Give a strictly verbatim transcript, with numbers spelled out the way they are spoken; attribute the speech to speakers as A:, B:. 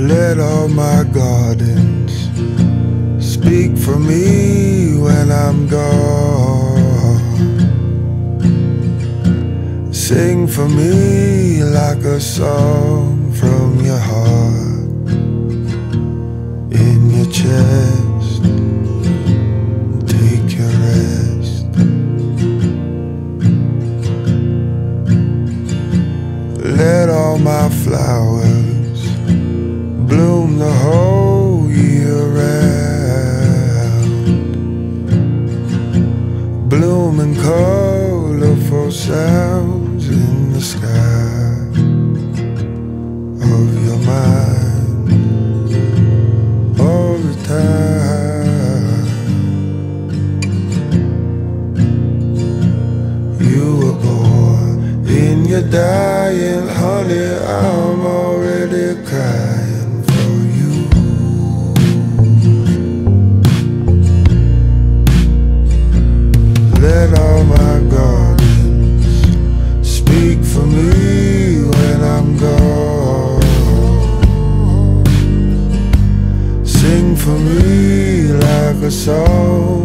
A: Let all my gardens speak for me when I'm gone. Sing for me like a song from your heart, in your chest. Take your rest. Let all my flowers bloom the whole year round, bloom in colorful sounds in the sky of your mind all the time. You were born in your dying, honey, I'm already crying for you. Let all my gardens speak for me when I'm gone. Sing for me like a song